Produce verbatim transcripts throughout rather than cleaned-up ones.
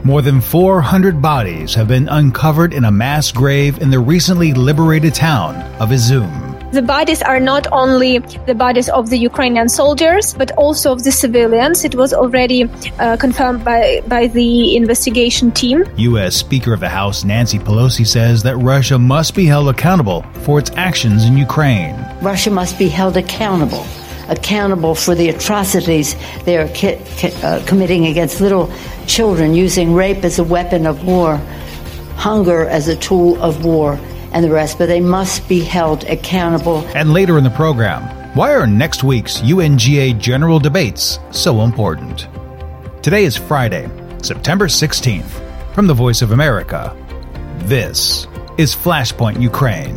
More than four hundred bodies have been uncovered in a mass grave in the recently liberated town of Izum. The bodies are not only the bodies of the Ukrainian soldiers, but also of the civilians. It was already uh, confirmed by, by the investigation team. U S Speaker of the House Nancy Pelosi says that Russia must be held accountable for its actions in Ukraine. Russia must be held accountable, accountable for the atrocities they are ki- ki- uh, committing against little children, using rape as a weapon of war, hunger as a tool of war, and the rest, but they must be held accountable. And later in the program, why are next week's U N G A general debates so important? Today is Friday, September sixteenth. From the Voice of America, this is Flashpoint Ukraine.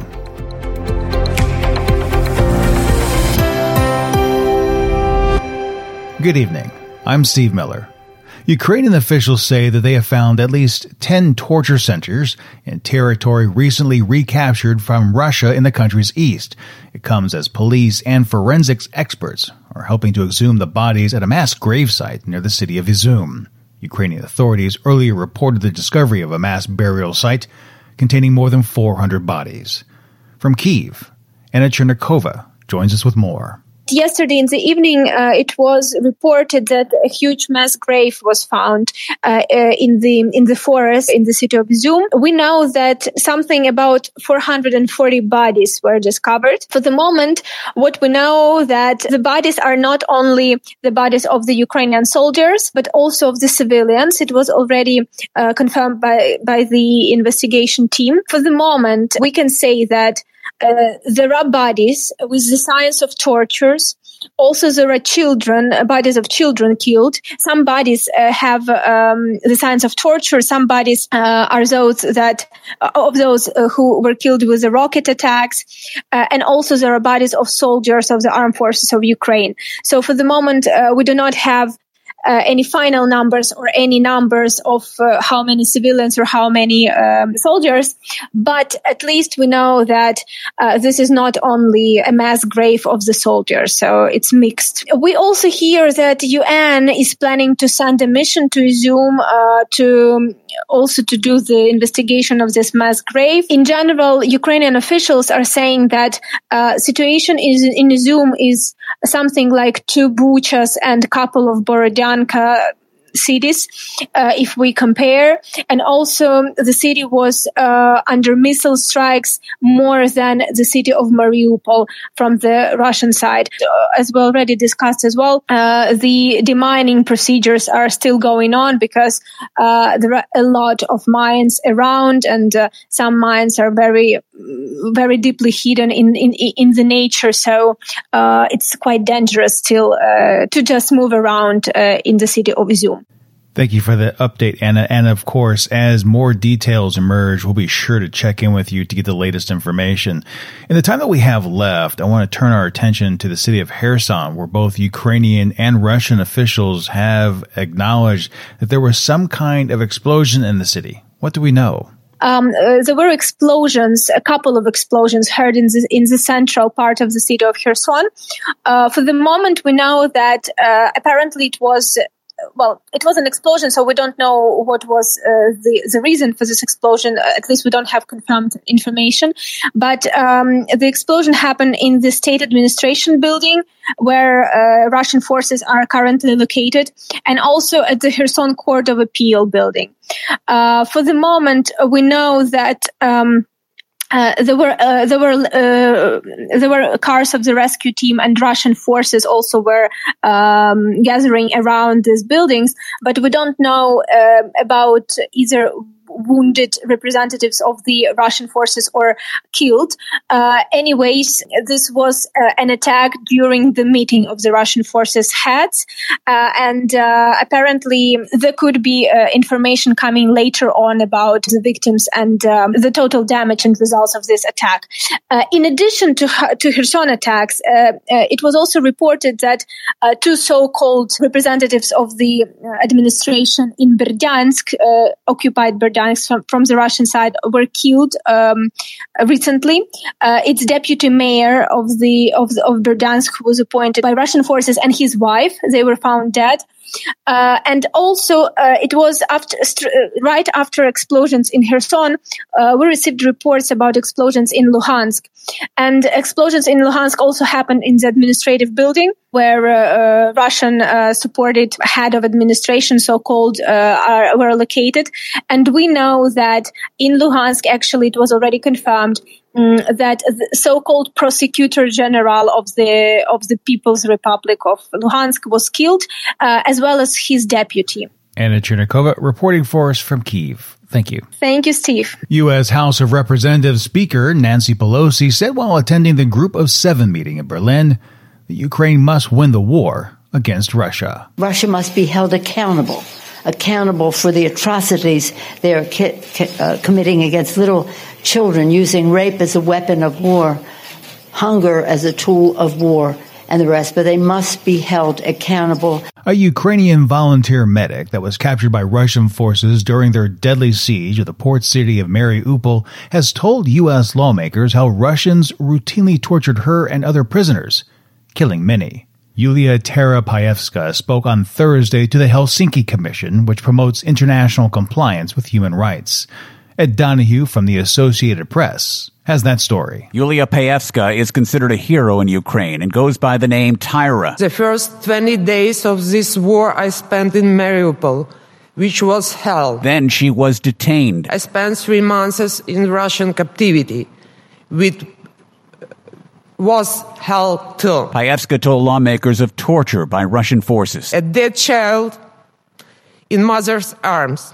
Good evening. I'm Steve Miller. Ukrainian officials say that they have found at least ten torture centers in territory recently recaptured from Russia in the country's east. It comes as police and forensics experts are helping to exhume the bodies at a mass gravesite near the city of Izum. Ukrainian authorities earlier reported the discovery of a mass burial site containing more than four hundred bodies. From Kyiv, Anna Chernikova joins us with more. Yesterday in the evening, uh, it was reported that a huge mass grave was found uh, uh, in the in the forest in the city of Izum. We know that something about four hundred forty bodies were discovered. For the moment, what we know that the bodies are not only the bodies of the Ukrainian soldiers, but also of the civilians. It was already uh, confirmed by by the investigation team. For the moment, we can say that Uh, there are bodies with the signs of tortures. Also, there are children, uh, bodies of children killed. Some bodies uh, have um, the signs of torture. Some bodies uh, are those that uh, of those uh, who were killed with the rocket attacks. Uh, and also, there are bodies of soldiers of the armed forces of Ukraine. So, for the moment, uh, we do not have Uh, any final numbers or any numbers of uh, how many civilians or how many um, soldiers, but at least we know that uh, this is not only a mass grave of the soldiers, so it's mixed. We also hear that U N is planning to send a mission to Izum uh, to also to do the investigation of this mass grave. In general, Ukrainian officials are saying that uh, situation is in Izum is something like two Buchas and a couple of Borodyanka cities, uh, if we compare. And also the city was uh, under missile strikes more than the city of Mariupol from the Russian side. Uh, as we already discussed as well, uh, the demining procedures are still going on because uh, there are a lot of mines around, and uh, some mines are very, very deeply hidden in, in, in the nature. So uh, it's quite dangerous still uh, to just move around uh, in the city of Izum. Thank you for the update, Anna. And of course, as more details emerge, we'll be sure to check in with you to get the latest information. In the time that we have left, I want to turn our attention to the city of Kherson, where both Ukrainian and Russian officials have acknowledged that there was some kind of explosion in the city. What do we know? Um, uh, there were explosions, a couple of explosions heard in the, in the central part of the city of Kherson. Uh, for the moment, we know that uh, apparently it was Well, it was an explosion, so we don't know what was uh, the the reason for this explosion. At least we don't have confirmed information. But um, the explosion happened in the state administration building, where uh, Russian forces are currently located, and also at the Kherson Court of Appeal building. Uh, for the moment, we know that. Um, Uh, there were uh, there were uh, there were cars of the rescue team, and Russian forces also were um, gathering around these buildings, but we don't know uh, about either wounded representatives of the Russian forces or killed. Uh, anyways, this was uh, an attack during the meeting of the Russian forces heads, uh, and uh, apparently there could be uh, information coming later on about the victims and um, the total damage and results of this attack. Uh, in addition to to Kherson attacks, uh, uh, it was also reported that uh, two so-called representatives of the uh, administration in Berdyansk, uh, occupied Berdyansk, From, from the Russian side, were killed um, recently. Uh, its deputy mayor of the of the, of Berdyansk was appointed by Russian forces, and his wife. They were found dead. Uh, and also, uh, it was after, st- right after explosions in Kherson, uh, we received reports about explosions in Luhansk. And explosions in Luhansk also happened in the administrative building where uh, uh, Russian uh, supported head of administration, so-called, uh, are, were located. And we know that in Luhansk, actually, it was already confirmed um, that the so-called prosecutor general of the of the People's Republic of Luhansk was killed, uh, as well as his deputy. Anna Chernikova reporting for us from Kyiv. Thank you. Thank you, Steve. U S. House of Representatives Speaker Nancy Pelosi said while attending the Group of Seven meeting in Berlin that Ukraine must win the war against Russia. Russia must be held accountable, accountable for the atrocities they are ki- ki- uh, committing against little children, using rape as a weapon of war, hunger as a tool of war, and the rest, but they must be held accountable. A Ukrainian volunteer medic that was captured by Russian forces during their deadly siege of the port city of Mariupol has told U S lawmakers how Russians routinely tortured her and other prisoners, killing many. Yulia Terapayevska spoke on Thursday to the Helsinki Commission, which promotes international compliance with human rights. Ed Donahue from the Associated Press has that story. Yulia Payevska is considered a hero in Ukraine and goes by the name Tyra. The first twenty days of this war I spent in Mariupol, which was hell. Then she was detained. I spent three months in Russian captivity, which was hell too. Payevska told lawmakers of torture by Russian forces. A dead child in mother's arms.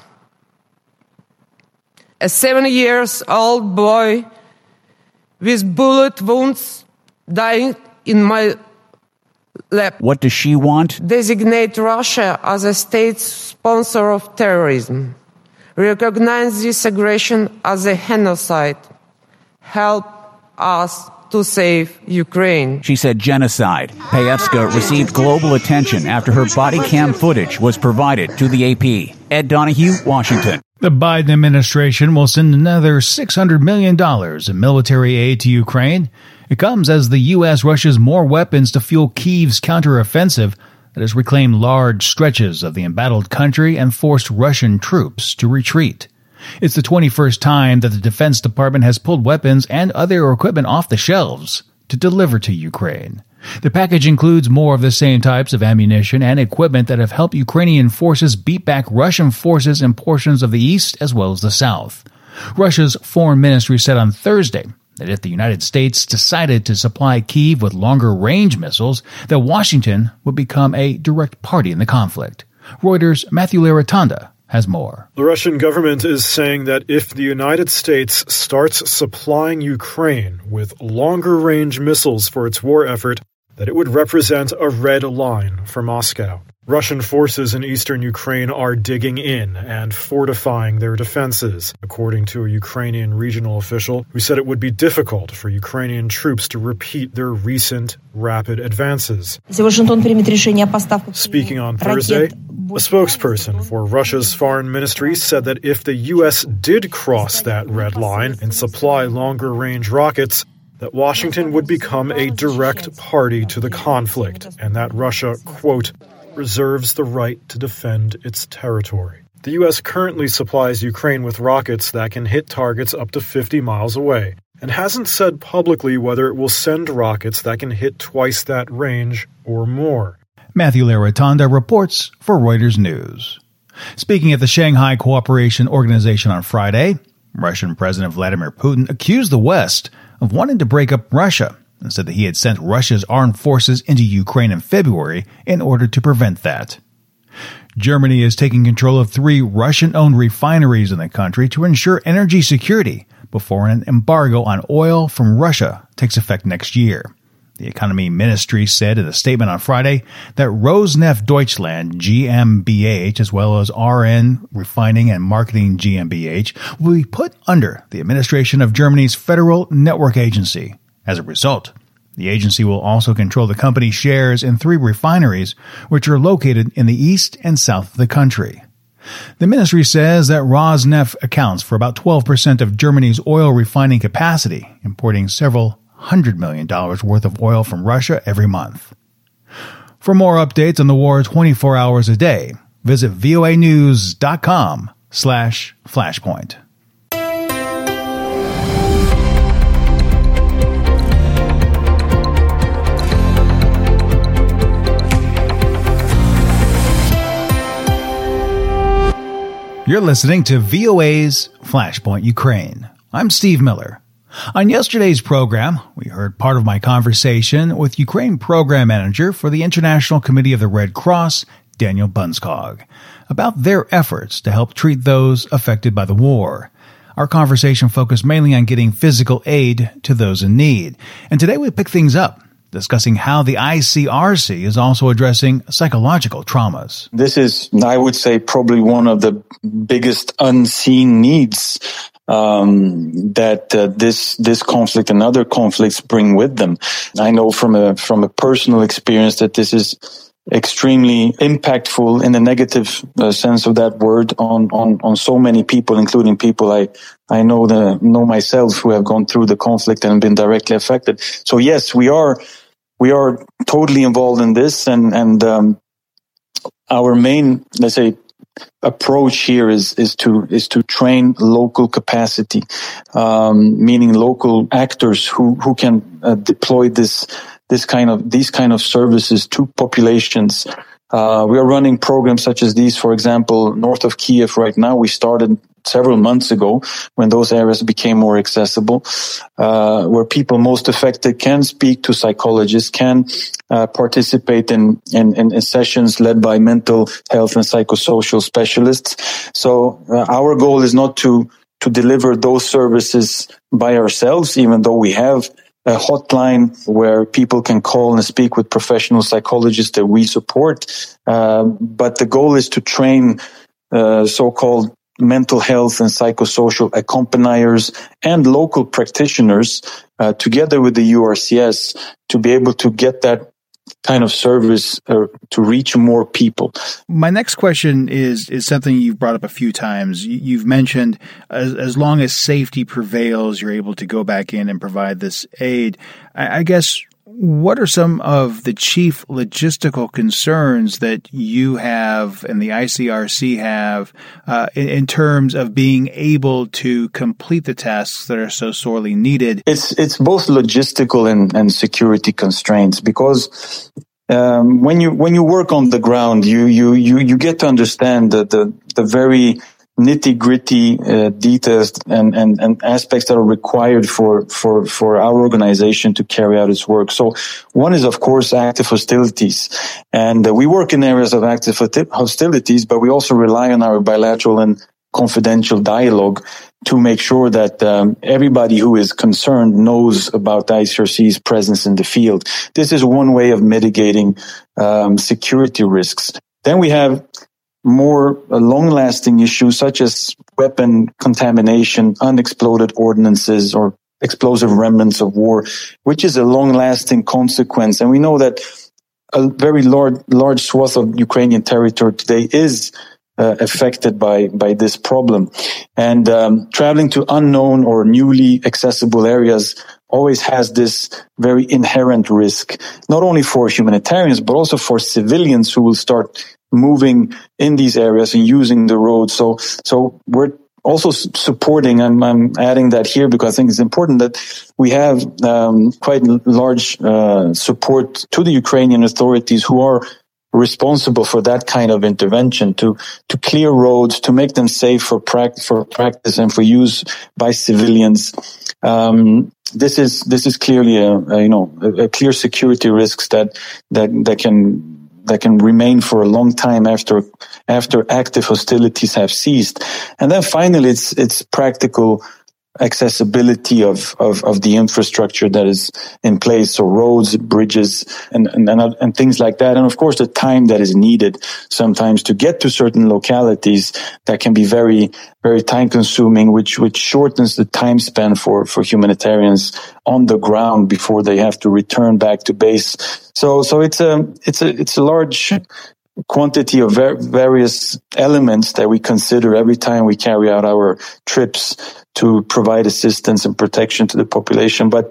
A seven years old boy with bullet wounds dying in my lap. What does she want? Designate Russia as a state sponsor of terrorism. Recognize this aggression as a genocide. Help us to save Ukraine. She said genocide. Payevska received global attention after her body cam footage was provided to the A P. Ed Donahue, Washington. The Biden administration will send another six hundred million dollars in military aid to Ukraine. It comes as the U S rushes more weapons to fuel Kyiv's counteroffensive that has reclaimed large stretches of the embattled country and forced Russian troops to retreat. It's the twenty-first time that the Defense Department has pulled weapons and other equipment off the shelves to deliver to Ukraine. The package includes more of the same types of ammunition and equipment that have helped Ukrainian forces beat back Russian forces in portions of the east as well as the south. Russia's foreign ministry said on Thursday that if the United States decided to supply Kyiv with longer-range missiles, that Washington would become a direct party in the conflict. Reuters' Matthew Laratanda has more. The Russian government is saying that if the United States starts supplying Ukraine with longer-range missiles for its war effort, that it would represent a red line for Moscow. Russian forces in eastern Ukraine are digging in and fortifying their defenses, according to a Ukrainian regional official who said it would be difficult for Ukrainian troops to repeat their recent rapid advances. Speaking on Thursday, a spokesperson for Russia's foreign ministry said that if the U S did cross that red line and supply longer-range rockets, that Washington would become a direct party to the conflict, and that Russia, quote, reserves the right to defend its territory. The U S currently supplies Ukraine with rockets that can hit targets up to fifty miles away, and hasn't said publicly whether it will send rockets that can hit twice that range or more. Matthew Laratanda reports for Reuters News. Speaking at the Shanghai Cooperation Organization on Friday, Russian President Vladimir Putin accused the West of wanting to break up Russia and said that he had sent Russia's armed forces into Ukraine in February in order to prevent that. Germany is taking control of three Russian-owned refineries in the country to ensure energy security before an embargo on oil from Russia takes effect next year. The economy ministry said in a statement on Friday that Rosneft Deutschland G m B H as well as R N Refining and Marketing G m B H will be put under the administration of Germany's Federal Network Agency. As a result, the agency will also control the company's shares in three refineries, which are located in the east and south of the country. The ministry says that Rosneft accounts for about twelve percent of Germany's oil refining capacity, importing several hundred million dollars worth of oil from Russia every month. For more updates on the war twenty-four hours a day, visit voanews.com slash flashpoint. You're listening to V O A's Flashpoint Ukraine. I'm Steve Miller. On yesterday's program, we heard part of my conversation with Ukraine Program Manager for the International Committee of the Red Cross, Daniel Bunskog, about their efforts to help treat those affected by the war. Our conversation focused mainly on getting physical aid to those in need. And today we pick things up, discussing how the I C R C is also addressing psychological traumas. This is, I would say, probably one of the biggest unseen needs um, that uh, this this conflict and other conflicts bring with them. I know from a from a personal experience that this is extremely impactful in the negative uh, sense of that word on, on, on so many people, including people I, I know the, know myself who have gone through the conflict and been directly affected. So yes, we are, we are totally involved in this, and, and, um, our main, let's say, approach here is, is to, is to train local capacity, um, meaning local actors who, who can uh, deploy this, this kind of, these kind of services to populations. Uh, we are running programs such as these, for example, north of Kiev right now. We started several months ago when those areas became more accessible, uh, where people most affected can speak to psychologists, can uh, participate in, in, in sessions led by mental health and psychosocial specialists. So uh, our goal is not to, to deliver those services by ourselves, even though we have a hotline where people can call and speak with professional psychologists that we support. Uh, but the goal is to train uh, so-called mental health and psychosocial accompaniers and local practitioners uh, together with the U R C S to be able to get that kind of service uh, to reach more people. My next question is is something you've brought up a few times. You've mentioned as, as long as safety prevails, you're able to go back in and provide this aid. I, I guess, what are some of the chief logistical concerns that you have and the I C R C have uh, in, in terms of being able to complete the tasks that are so sorely needed? It's it's both logistical and, and security constraints, because um, when you when you work on the ground, you you you you get to understand the the, the very nitty-gritty uh, details and, and, and aspects that are required for, for, for our organization to carry out its work. So one is, of course, active hostilities. And uh, we work in areas of active hostilities, but we also rely on our bilateral and confidential dialogue to make sure that um, everybody who is concerned knows about the I C R C's presence in the field. This is one way of mitigating um, security risks. Then we have more uh, long-lasting issues such as weapon contamination, unexploded ordnances, or explosive remnants of war, which is a long-lasting consequence. And we know that a very large, large swath of Ukrainian territory today is uh, affected by, by this problem. And um, traveling to unknown or newly accessible areas always has this very inherent risk, not only for humanitarians, but also for civilians who will start moving in these areas and using the road. So, so we're also supporting, and I'm adding that here because I think it's important that we have um, quite large uh, support to the Ukrainian authorities who are responsible for that kind of intervention, to to clear roads, to make them safe for practice, for practice and for use by civilians. Um, this is this is clearly a, a you know a, a clear security risks that that that can. that can remain for a long time after after active hostilities have ceased. And then finally, it's it's practical accessibility of, of, of the infrastructure that is in place, so roads, bridges, and, and, and, and things like that. And of course, the time that is needed sometimes to get to certain localities that can be very, very time consuming, which, which shortens the time span for, for humanitarians on the ground before they have to return back to base. So, so it's a, it's a, it's a large quantity of ver- various elements that we consider every time we carry out our trips to provide assistance and protection to the population. But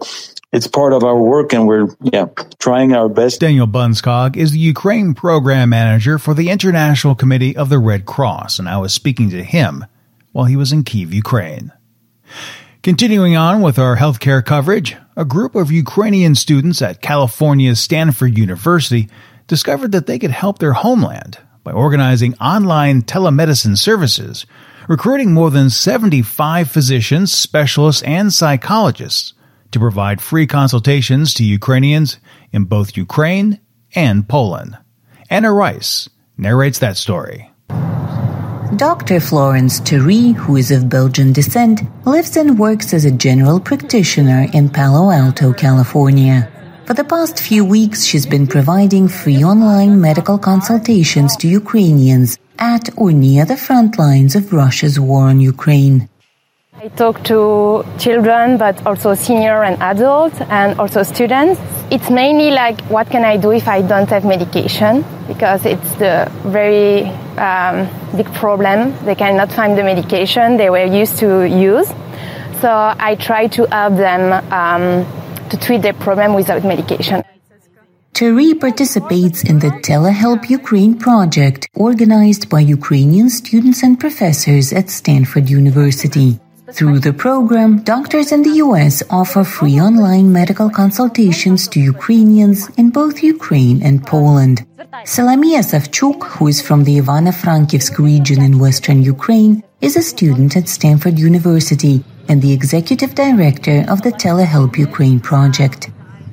it's part of our work, and we're yeah trying our best. Daniel Bunskog is the Ukraine program manager for the International Committee of the Red Cross, and I was speaking to him while he was in Kyiv, Ukraine. Continuing on with our healthcare coverage, a group of Ukrainian students at California's Stanford University discovered that they could help their homeland by organizing online telemedicine services, recruiting more than seventy-five physicians, specialists, and psychologists to provide free consultations to Ukrainians in both Ukraine and Poland. Anna Rice narrates that story. Doctor Florence Terry, who is of Belgian descent, lives and works as a general practitioner in Palo Alto, California. For the past few weeks, she's been providing free online medical consultations to Ukrainians at or near the front lines of Russia's war on Ukraine. I talk to children, but also senior and adults, and also students. It's mainly like, what can I do if I don't have medication? Because it's the very um, big problem. They cannot find the medication they were used to use. So I try to help them um, to treat their problem without medication. Terry participates in the Telehelp Ukraine project organized by Ukrainian students and professors at Stanford University. Through the program, doctors in the U S offer free online medical consultations to Ukrainians in both Ukraine and Poland. Salomia Savchuk, who is from the Ivano-Frankivsk region in western Ukraine, is a student at Stanford University and the executive director of the Telehelp Ukraine project.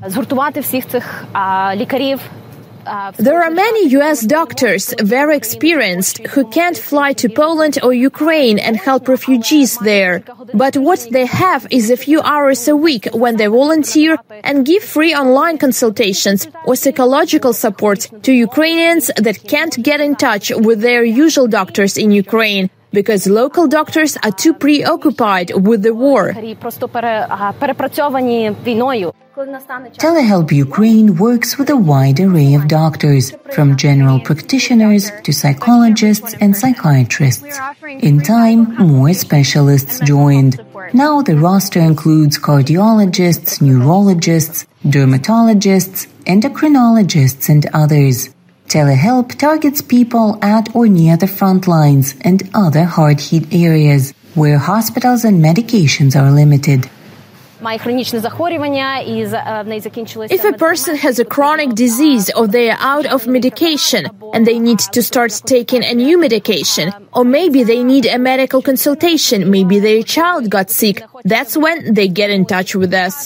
There are many U S doctors, very experienced, who can't fly to Poland or Ukraine and help refugees there. But what they have is a few hours a week when they volunteer and give free online consultations or psychological support to Ukrainians that can't get in touch with their usual doctors in Ukraine, because local doctors are too preoccupied with the war. Telehelp Ukraine works with a wide array of doctors, from general practitioners to psychologists and psychiatrists. In time, more specialists joined. Now the roster includes cardiologists, neurologists, dermatologists, endocrinologists, and others. Telehelp targets people at or near the front lines and other hard-hit areas where hospitals and medications are limited. If a person has a chronic disease or they are out of medication and they need to start taking a new medication, or maybe they need a medical consultation, maybe their child got sick, that's when they get in touch with us.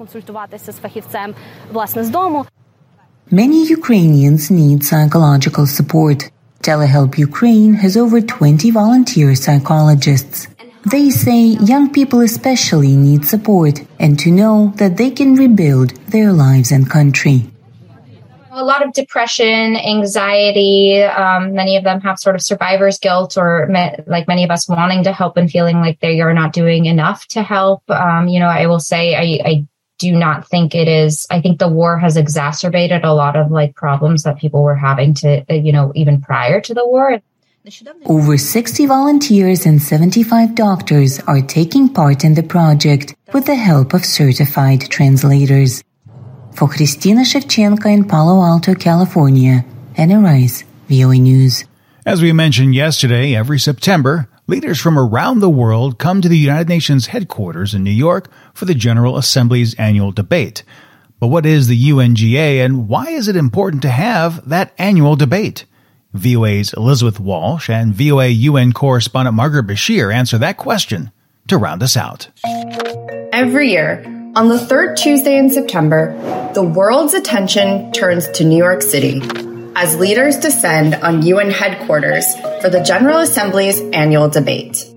Many Ukrainians need psychological support. Telehelp Ukraine has over twenty volunteer psychologists. They say young people especially need support and to know that they can rebuild their lives and country. A lot of depression, anxiety, um, many of them have sort of survivor's guilt, or me- like many of us wanting to help and feeling like they are not doing enough to help. Um, you know, I will say I, I do not think it is. I think the war has exacerbated a lot of like problems that people were having to, uh, you know, even prior to the war. Over sixty volunteers and seventy-five doctors are taking part in the project with the help of certified translators. For Christina Shevchenko in Palo Alto, California, Anna Rice, V O A News. As we mentioned yesterday, every September, leaders from around the world come to the United Nations headquarters in New York for the General Assembly's annual debate. But what is the U N G A, and why is it important to have that annual debate? V O A's Elizabeth Walsh and V O A U N correspondent Margaret Bashir answer that question to round us out. Every year, on the third Tuesday in September, the world's attention turns to New York City as leaders descend on U N headquarters for the General Assembly's annual debate.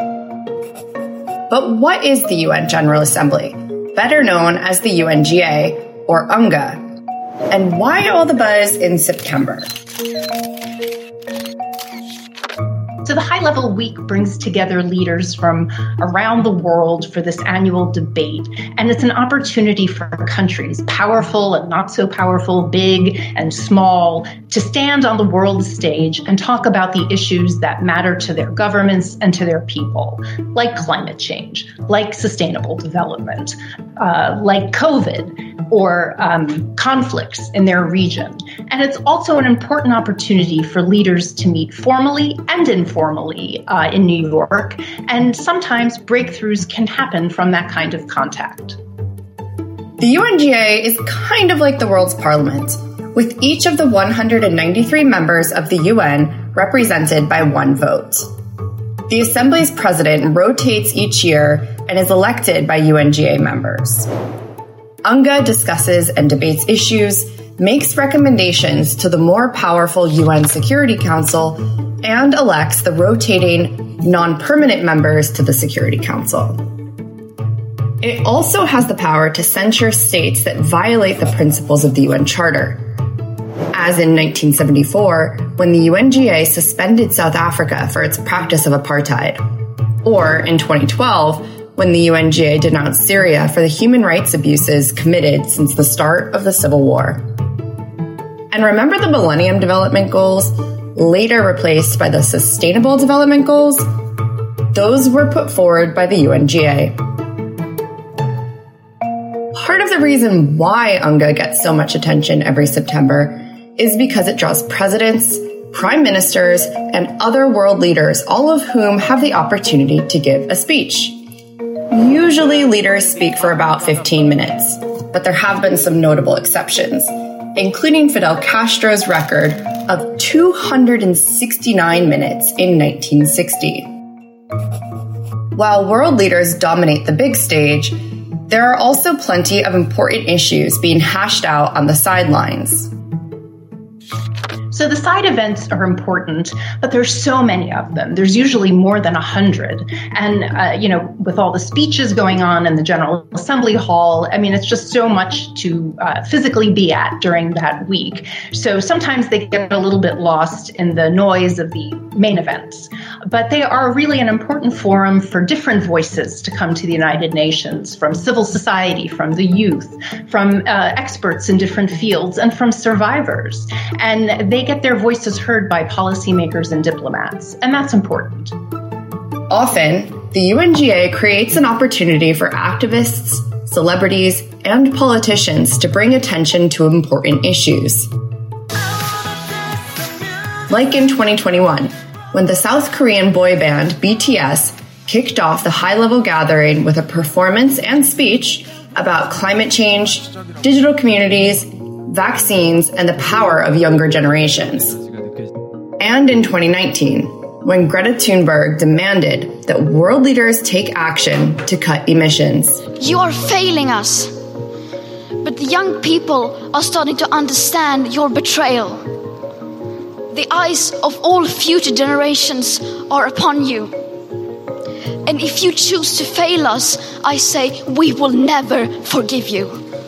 But what is the U N General Assembly, better known as the U N G A or UNGA? And why all the buzz in September? So the High Level Week brings together leaders from around the world for this annual debate. And it's an opportunity for countries, powerful and not so powerful, big and small, to stand on the world stage and talk about the issues that matter to their governments and to their people, like climate change, like sustainable development, uh, like COVID, or um, conflicts in their region. And it's also an important opportunity for leaders to meet formally and informally uh, in New York, and sometimes breakthroughs can happen from that kind of contact. The U N G A is kind of like the world's parliament, with each of the one hundred ninety-three members of the U N represented by one vote. The Assembly's president rotates each year and is elected by U N G A members. UNGA discusses and debates issues, makes recommendations to the more powerful U N Security Council, and elects the rotating non-permanent members to the Security Council. It also has the power to censure states that violate the principles of the U N Charter, as in nineteen seventy-four, when the U N G A suspended South Africa for its practice of apartheid, or in twenty twelve, when the U N G A denounced Syria for the human rights abuses committed since the start of the Civil War. And remember the Millennium Development Goals, later replaced by the Sustainable Development Goals? Those were put forward by the U N G A. Part of the reason why UNGA gets so much attention every September is because it draws presidents, prime ministers, and other world leaders, all of whom have the opportunity to give a speech. Usually leaders speak for about fifteen minutes, but there have been some notable exceptions, including Fidel Castro's record of two hundred sixty-nine minutes in nineteen sixty. While world leaders dominate the big stage, there are also plenty of important issues being hashed out on the sidelines. So the side events are important, but there's so many of them. There's usually more than a hundred. And, uh, you know, with all the speeches going on in the General Assembly Hall, I mean, it's just so much to uh, physically be at during that week. So sometimes they get a little bit lost in the noise of the main events. But they are really an important forum for different voices to come to the United Nations, from civil society, from the youth, from uh, experts in different fields, and from survivors. And they get their voices heard by policymakers and diplomats, and that's important. Often, the U N G A creates an opportunity for activists, celebrities, and politicians to bring attention to important issues. Like in twenty twenty-one, when the South Korean boy band B T S kicked off the high-level gathering with a performance and speech about climate change, digital communities, vaccines, and the power of younger generations. And in twenty nineteen, when Greta Thunberg demanded that world leaders take action to cut emissions. You are failing us, but the young people are starting to understand your betrayal. The eyes of all future generations are upon you. And if you choose to fail us, I say we will never forgive you.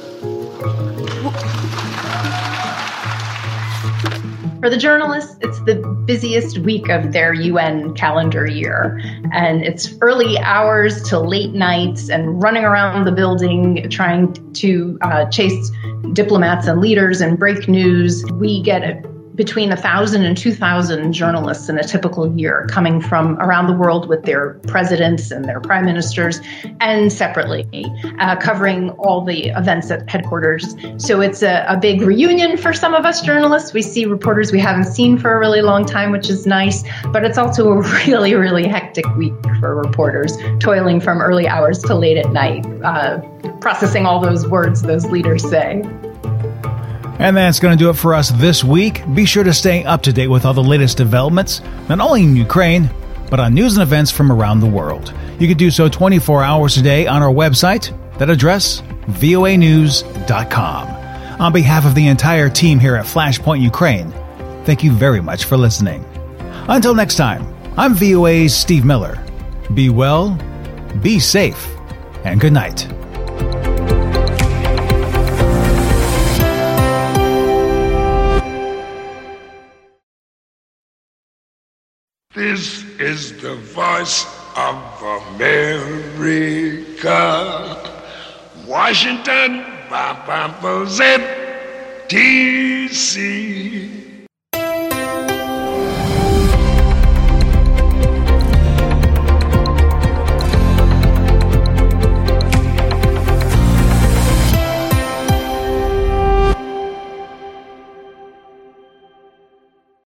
For the journalists, it's the busiest week of their U N calendar year. And it's early hours to late nights and running around the building trying to uh, chase diplomats and leaders and break news. We get a between one thousand and two thousand journalists in a typical year coming from around the world with their presidents and their prime ministers, and separately uh, covering all the events at headquarters. So it's a, a big reunion for some of us journalists. We see reporters we haven't seen for a really long time, which is nice, but it's also a really, really hectic week for reporters, toiling from early hours to late at night, uh, processing all those words those leaders say. And that's going to do it for us this week. Be sure to stay up to date with all the latest developments, not only in Ukraine, but on news and events from around the world. You can do so twenty-four hours a day on our website. That address, V O A news dot com. On behalf of the entire team here at Flashpoint Ukraine, thank you very much for listening. Until next time, I'm V O A's Steve Miller. Be well, be safe, and good night. This is the voice of America. Washington, D C